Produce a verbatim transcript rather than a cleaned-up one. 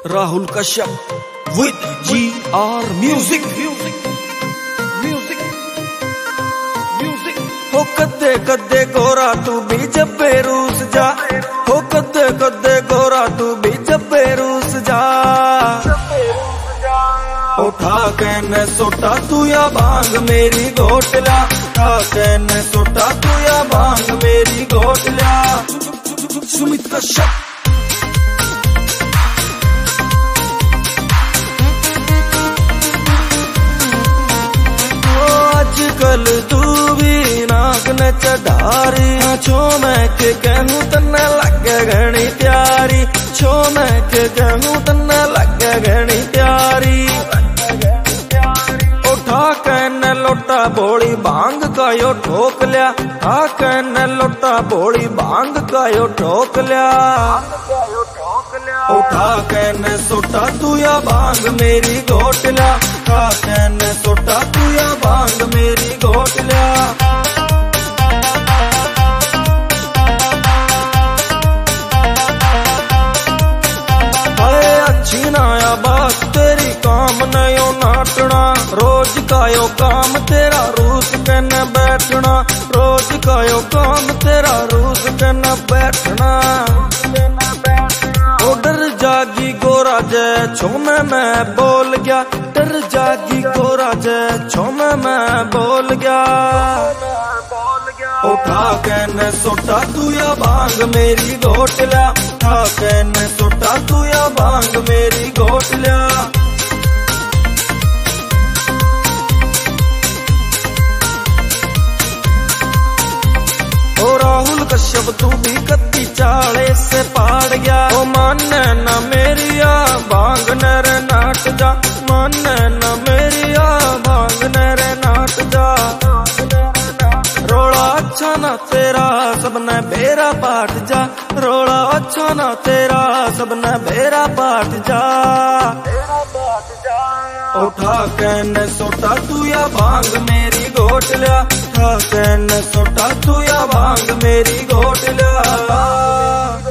Rahul Kashyap with G R Music Music Music Music हो कदे कदे गोरा तू भी जब्बे रूस जा हो कदे कदे गोरा तू भी जब्बे रूस जा उठा के न सोटा तू या भांग मेरी घोटला उठा के न सोटा तू या भांग मेरी घोटला सुमित कश्यप आजकल तू भी नाक न चढ़ारी छो मैं के कहूँ तन्ने लगे घनी प्यारी छो मैं के कहूँ तन्ने लगे घनी प्यारी उठा के न लोटा बोली भांग का यो ठोक लिया उठा के न लोटा बोली भांग का यो ठोक लिया उठा के न सोटा तू या भांग मेरी घोटला उठा के न सोटा तू या भांग मेरी घोटला अरे अच्छी नाया बात तेरी काम नयो नाटना रोज का यो काम तेरा रूस के न बैठना रोज का यो काम तेरा रूस के न बैठना डर जागी गोरा जय छो में मैं बोल गया डर जागी गोरा जय छो में मैं बोल गया उठा के न सोटा तू या भांग मेरी घोटला उठा के न सोटा तू या भांग मेरी घोटला ओ राहुल कश्यप तू भी कत्ती चाले से पाड़ गया ओ माने न मेरिया भांग नर नाट जा माने न मेरिया भांग नर नाट जा रोड़ा अच्छा ना तेरा सबने बेरा पाट जा रोड़ा अच्छा ना तेरा सबने बेरा पाट जा उठा के न सोटा तू या भांग मेरी घोटला उठा के न सोटा तू या भांग मेरी घोटला।